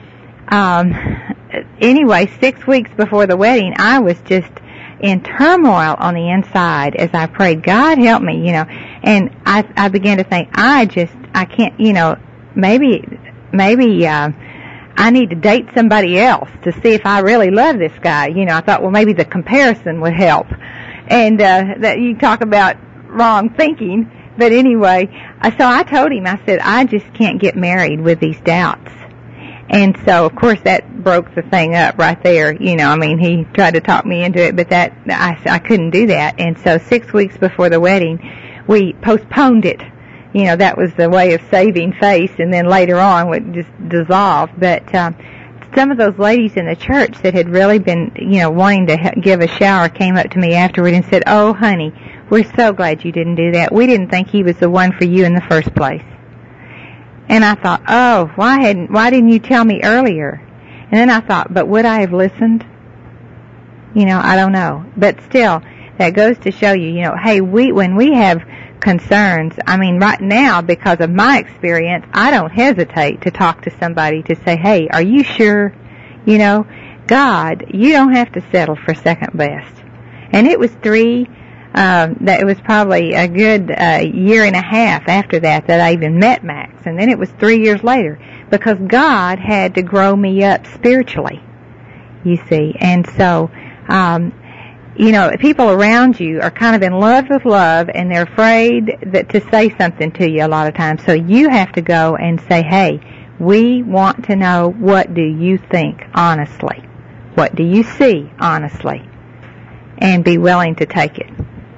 anyway, 6 weeks before the wedding, I was just in turmoil on the inside as I prayed, God help me, and I began to think, I can't, maybe I need to date somebody else to see if I really love this guy. I thought, well, maybe the comparison would help. And that you talk about wrong thinking, but anyway, so I told him, I said, I just can't get married with these doubts. And so, of course, that broke the thing up right there. He tried to talk me into it, but I couldn't do that. And so 6 weeks before the wedding, we postponed it. That was the way of saving face, and then later on it just dissolved. But some of those ladies in the church that had really been, wanting to give a shower came up to me afterward and said, oh, honey, we're so glad you didn't do that. We didn't think he was the one for you in the first place. And I thought, why didn't you tell me earlier? And then I thought, but would I have listened? I don't know. But still, that goes to show you, hey, when we have concerns, right now, because of my experience, I don't hesitate to talk to somebody to say, hey, are you sure? God, you don't have to settle for second best. And it was it was probably a good year and a half after that I even met Max. And then it was 3 years later, because God had to grow me up spiritually, you see. And so, people around you are kind of in love with love, and they're afraid to say something to you a lot of times. So you have to go and say, hey, we want to know, what do you think honestly? What do you see honestly? And be willing to take it.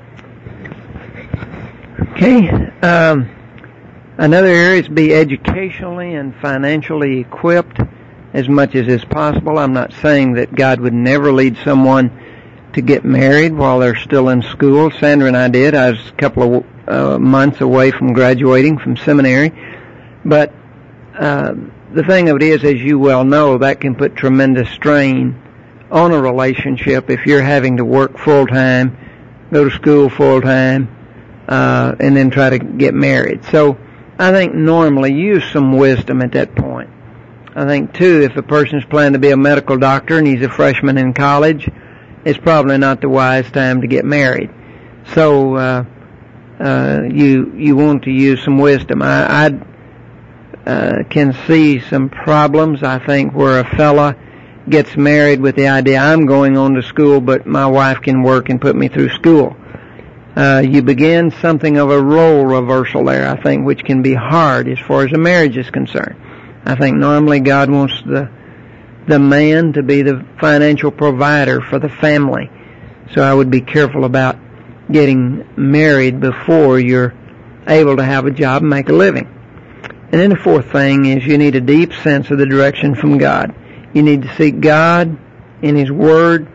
Okay. Another area is be educationally and financially equipped as much as is possible. I'm not saying that God would never lead someone to get married while they're still in school. Sandra and I did. I was a couple of months away from graduating from seminary. But the thing of it is, as you well know, that can put tremendous strain on a relationship if you're having to work full-time, go to school full-time, and then try to get married. So I think normally use some wisdom at that point. I think, too, if a person's planning to be a medical doctor and he's a freshman in college, it's probably not the wise time to get married. So you want to use some wisdom. I can see some problems, I think, where a fella gets married with the idea, I'm going on to school, but my wife can work and put me through school. You begin something of a role reversal there, I think, which can be hard as far as a marriage is concerned. I think normally God wants the man to be the financial provider for the family. So I would be careful about getting married before you're able to have a job and make a living. And then the fourth thing is you need a deep sense of the direction from God. You need to seek God in His Word,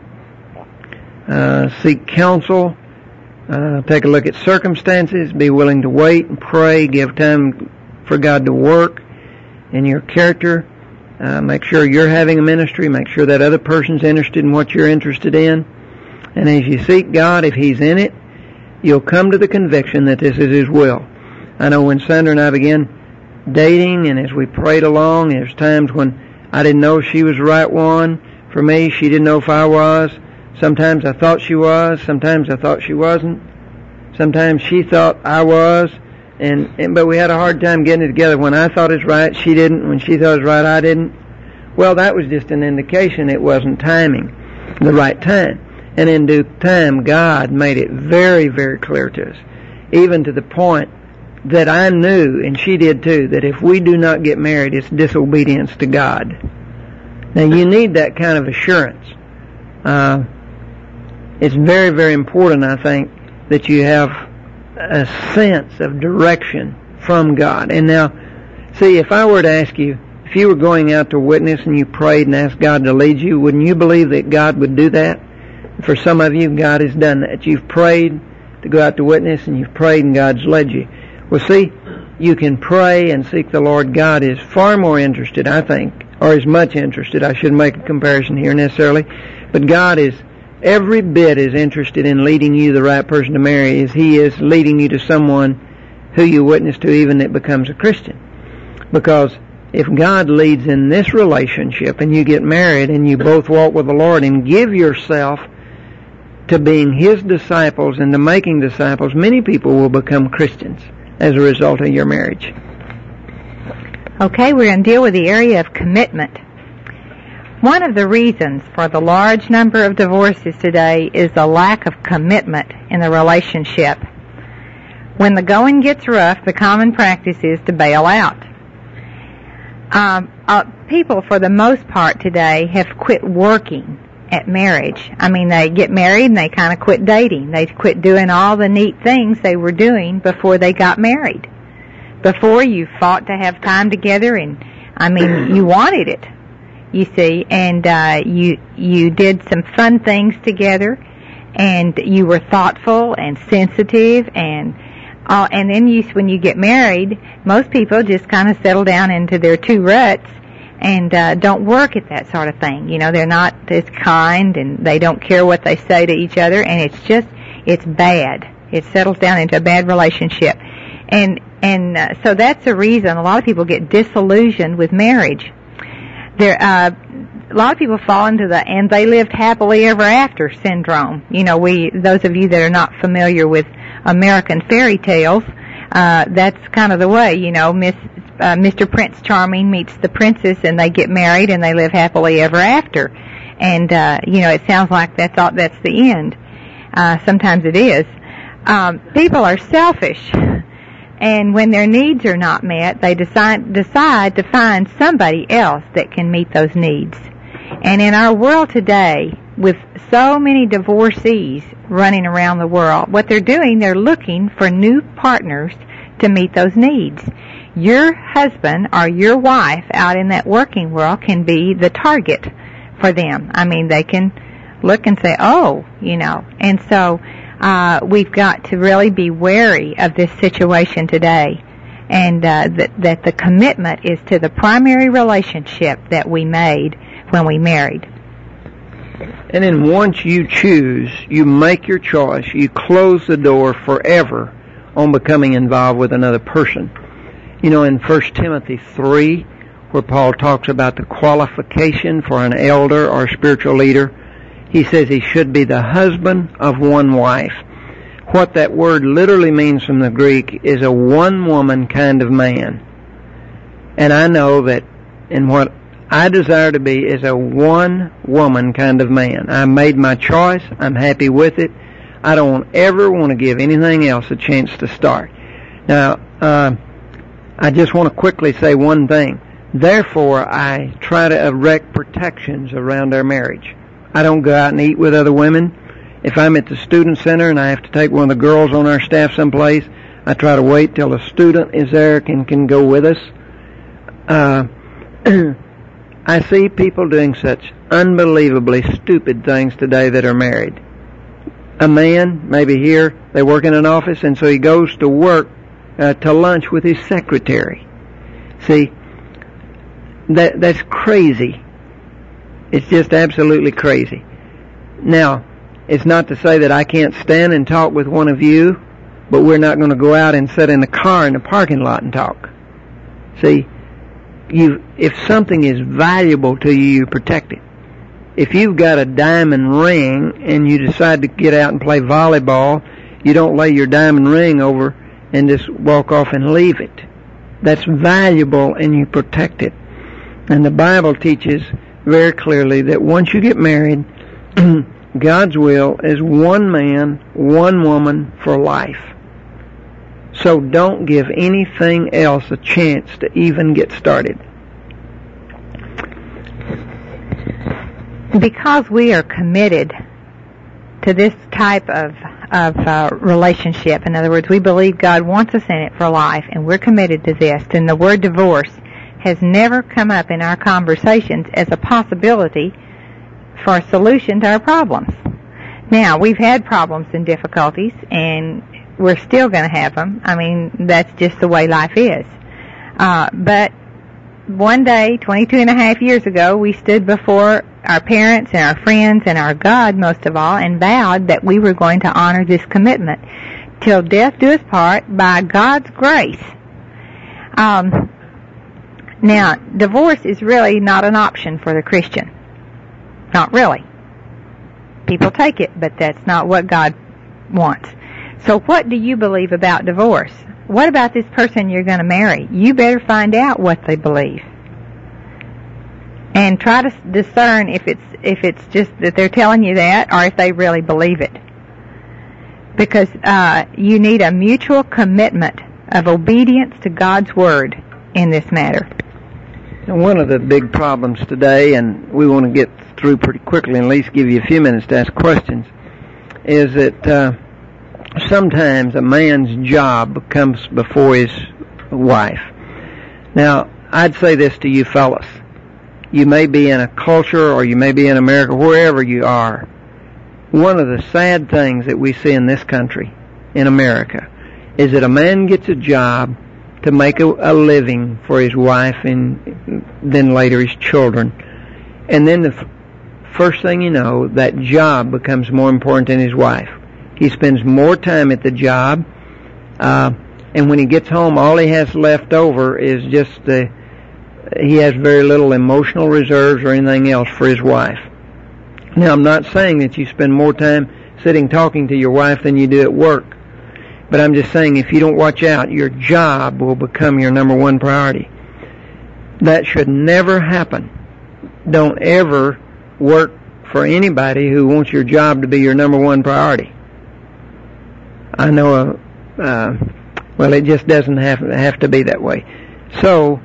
seek counsel, take a look at circumstances, be willing to wait and pray, give time for God to work in your character. Make sure you're having a ministry. Make sure that other person's interested in what you're interested in. And as you seek God, if He's in it, you'll come to the conviction that this is His will. I know when Sandra and I began dating, and as we prayed along, there's times when I didn't know she was the right one for me. She didn't know if I was. Sometimes I thought she was. Sometimes I thought she wasn't. Sometimes she thought I was. But we had a hard time getting it together. When I thought it was right, she didn't. When she thought it was right, I didn't. Well, that was just an indication it wasn't timing, the right time. And in due time, God made it very, very clear to us, even to the point that I knew, and she did too, that if we do not get married, it's disobedience to God. Now, you need that kind of assurance. It's very, very important, I think, that you have a sense of direction from God. And now, see, if I were to ask you, if you were going out to witness and you prayed and asked God to lead you, wouldn't you believe that God would do that? For some of you, God has done that. You've prayed to go out to witness and you've prayed and God's led you. Well, see, you can pray and seek the Lord. God is far more interested, I think, or as much interested. I shouldn't make a comparison here necessarily, but God is every bit as interested in leading you the right person to marry as He is leading you to someone who you witness to, even that becomes a Christian. Because if God leads in this relationship and you get married and you both walk with the Lord and give yourself to being His disciples and to making disciples, many people will become Christians as a result of your marriage. Okay, we're going to deal with the area of commitment. One of the reasons for the large number of divorces today is the lack of commitment in the relationship. When the going gets rough, the common practice is to bail out. People, for the most part today, have quit working at marriage. I mean, they get married and they kind of quit dating. They quit doing all the neat things they were doing before they got married. Before, you fought to have time together, and I mean, you wanted it, you see, and you did some fun things together, and you were thoughtful and sensitive, and then when you get married, most people just kind of settle down into their two ruts and don't work at that sort of thing. You know, they're not as kind, and they don't care what they say to each other, and it's bad. It settles down into a bad relationship. And so that's the reason a lot of people get disillusioned with marriage. A lot of people fall into the "and they lived happily ever after" syndrome. You know, those of you that are not familiar with American fairy tales, that's kind of the way. You know, Mr. Prince Charming meets the princess, and they get married, and they live happily ever after. And you know, it sounds like that's the end. Sometimes it is. People are selfish. And when their needs are not met, they decide to find somebody else that can meet those needs. And in our world today, with so many divorcees running around the world, what they're doing, they're looking for new partners to meet those needs. Your husband or your wife out in that working world can be the target for them. I mean, they can look and say, oh, you know, and so we've got to really be wary of this situation today, and that the commitment is to the primary relationship that we made when we married. And then once you choose, you make your choice, you close the door forever on becoming involved with another person. You know, in 1 Timothy 3, where Paul talks about the qualification for an elder or spiritual leader, he says he should be the husband of one wife. What that word literally means from the Greek is a one-woman kind of man. And I know that in what I desire to be is a one-woman kind of man. I made my choice. I'm happy with it. I don't ever want to give anything else a chance to start. Now, I just want to quickly say one thing. Therefore, I try to erect protections around our marriage. I don't go out and eat with other women. If I'm at the student center and I have to take one of the girls on our staff someplace, I try to wait till a student is there and can go with us. I see people doing such unbelievably stupid things today that are married. A man, maybe here, they work in an office, and so he goes to work to lunch with his secretary. See, that's crazy. It's just absolutely crazy. Now, it's not to say that I can't stand and talk with one of you, but we're not going to go out and sit in a car in the parking lot and talk. See, if something is valuable to you, you protect it. If you've got a diamond ring and you decide to get out and play volleyball, you don't lay your diamond ring over and just walk off and leave it. That's valuable, and you protect it. And the Bible teaches very clearly that once you get married, God's will is one man, one woman for life. So don't give anything else a chance to even get started. Because we are committed to this type of relationship. In other words, we believe God wants us in it for life, and we're committed to this. And the word divorce has never come up in our conversations as a possibility for a solution to our problems. Now, we've had problems and difficulties, and we're still going to have them. I mean, that's just the way life is. But one day, 22 and a half years ago, we stood before our parents and our friends and our God, most of all, and vowed that we were going to honor this commitment till death do us part by God's grace. Now, divorce is really not an option for the Christian. Not really. People take it, but that's not what God wants. So what do you believe about divorce? What about this person you're going to marry? You better find out what they believe. And try to discern if it's just that they're telling you that or if they really believe it. Because you need a mutual commitment of obedience to God's Word in this matter. One of the big problems today, and we want to get through pretty quickly and at least give you a few minutes to ask questions, is that sometimes a man's job comes before his wife. Now, I'd say this to you fellas. You may be in a culture or you may be in America, wherever you are. One of the sad things that we see in this country, in America, is that a man gets a job to make a living for his wife and then later his children. And then the first thing you know, that job becomes more important than his wife. He spends more time at the job, and when he gets home, all he has left over is just he has very little emotional reserves or anything else for his wife. Now, I'm not saying that you spend more time sitting talking to your wife than you do at work, but I'm just saying if you don't watch out, your job will become your number one priority. That should never happen. Don't ever work for anybody who wants your job to be your number one priority. I know, well, it just doesn't have to be that way. So,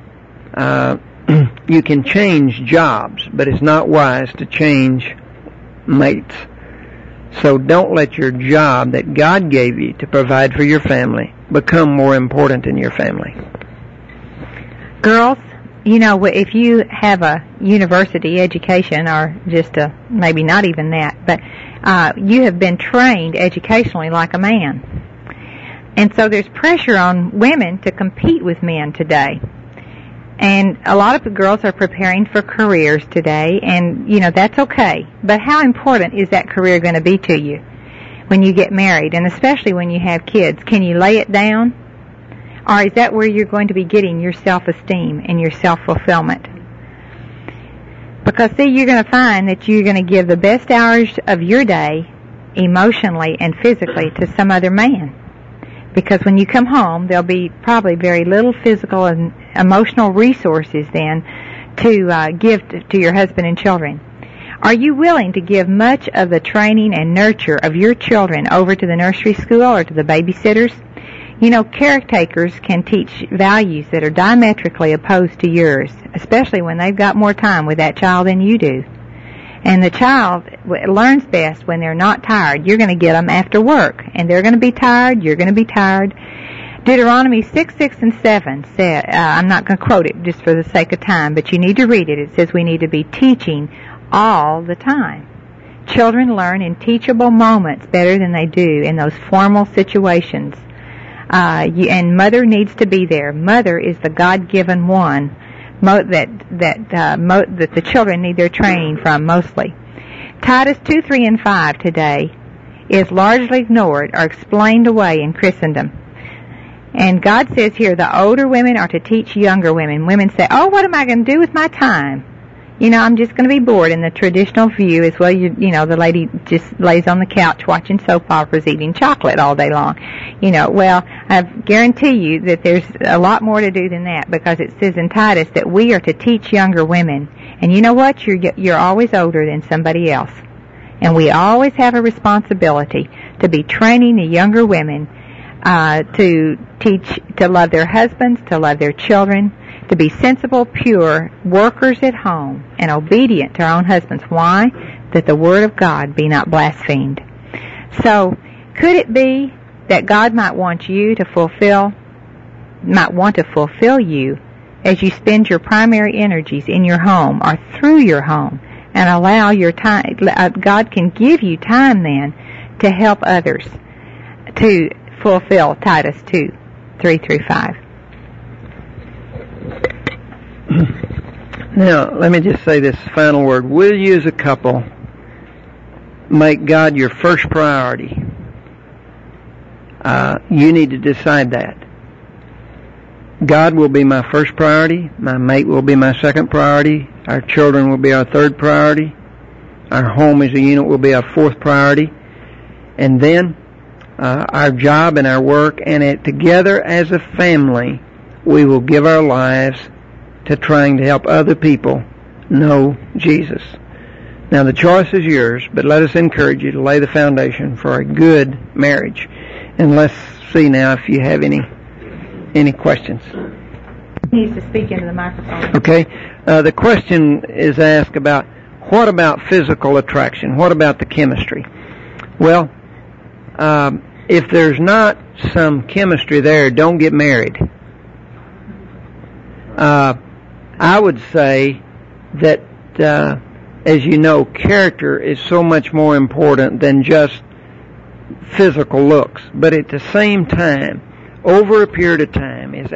you can change jobs, but it's not wise to change mates. So don't let your job that God gave you to provide for your family become more important than your family. Girls, you know, if you have a university education or just maybe not even that, but you have been trained educationally like a man. And so there's pressure on women to compete with men today. And a lot of the girls are preparing for careers today, and, you know, that's okay. But how important is that career going to be to you when you get married, and especially when you have kids? Can you lay it down? Or is that where you're going to be getting your self-esteem and your self-fulfillment? Because, see, you're going to find that you're going to give the best hours of your day, emotionally and physically, to some other man. Because when you come home, there'll be probably very little physical and emotional resources then to give to your husband and children. Are you willing to give much of the training and nurture of your children over to the nursery school or to the babysitters? You know, caretakers can teach values that are diametrically opposed to yours, especially when they've got more time with that child than you do. And the child learns best when they're not tired. You're going to get them after work, and they're going to be tired. You're going to be tired. Deuteronomy 6, 6, and 7 said, I'm not going to quote it just for the sake of time, but you need to read it. It says we need to be teaching all the time. Children learn in teachable moments better than they do in those formal situations. And mother needs to be there. Mother is the God-given one that the children need their training from mostly. Titus 2, 3, and 5 today is largely ignored or explained away in Christendom. And God says here the older women are to teach younger women. Women say, oh, what am I going to do with my time? You know, I'm just going to be bored. And the traditional view is, well, you know, the lady just lays on the couch watching soap operas, eating chocolate all day long. You know, well, I guarantee you that there's a lot more to do than that, because it says in Titus that we are to teach younger women. And you know what? You're always older than somebody else. And we always have a responsibility to be training the younger women to teach, to love their husbands, to love their children, to be sensible, pure workers at home, and obedient to our own husbands. Why? That the word of God be not blasphemed. So, Could it be that God might want to fulfill you as you spend your primary energies in your home or through your home, and allow your time? God can give you time then to help others to fulfill Titus 2:3-5. Now, let me just say this final word. Will you as a couple make God your first priority? You need to decide that. God will be my first priority. My mate will be my second priority. Our children will be our third priority. Our home as a unit will be our fourth priority. And then our job and our work, and together as a family, we will give our lives to trying to help other people know Jesus. Now, the choice is yours, but let us encourage you to lay the foundation for a good marriage. And let's see now if you have any questions. He needs to speak into the microphone. Okay. The question is asked about, what about physical attraction? What about the chemistry? Well, if there's not some chemistry there, don't get married. I would say that, as you know, character is so much more important than just physical looks. But at the same time, over a period of time, if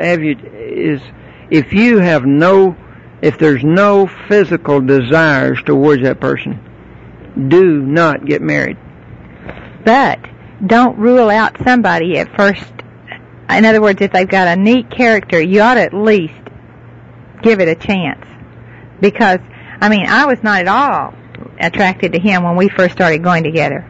there's no physical desires towards that person, do not get married. But don't rule out somebody at first. In other words, if they've got a neat character, you ought to at least give it a chance. Because, I was not at all attracted to him when we first started going together.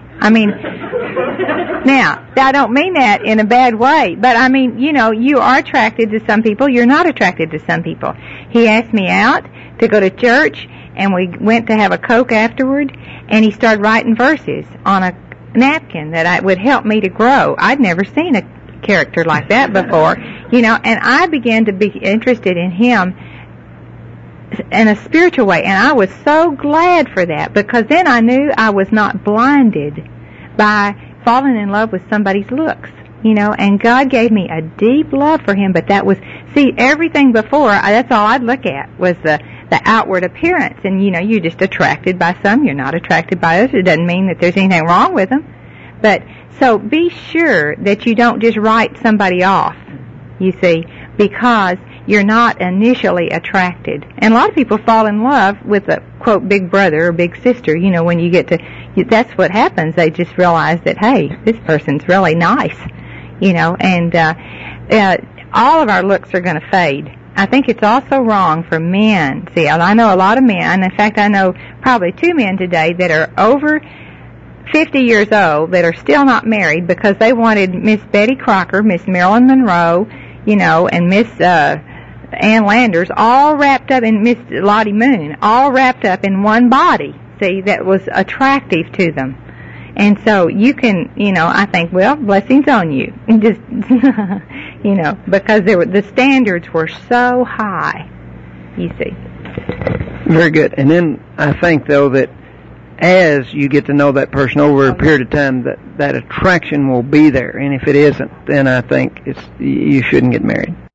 Now, I don't mean that in a bad way, but you are attracted to some people, you're not attracted to some people. He asked me out to go to church, and we went to have a Coke afterward, and he started writing verses on a napkin that would help me to grow. I'd never seen a character like that before, and I began to be interested in him in a spiritual way, and I was so glad for that, because then I knew I was not blinded by falling in love with somebody's looks, and God gave me a deep love for him. But that was, everything before, that's all I'd look at was the outward appearance, and you're just attracted by some, you're not attracted by others. It doesn't mean that there's anything wrong with them, but so be sure that you don't just write somebody off, because you're not initially attracted. And a lot of people fall in love with a, quote, big brother or big sister. When you get to, that's what happens. They just realize that, hey, this person's really nice, and all of our looks are going to fade. I think it's also wrong for men. See, I know a lot of men, in fact, I know probably 2 men today that are over 50 years old that are still not married because they wanted Miss Betty Crocker, Miss Marilyn Monroe, and Miss Ann Landers, all wrapped up in Miss Lottie Moon, all wrapped up in one body. See, that was attractive to them. And so you can, I think, well, blessings on you. Just, because the standards were so high, you see. Very good. And then I think, though, that as you get to know that person over a period of time, that attraction will be there. And if it isn't, then I think you shouldn't get married.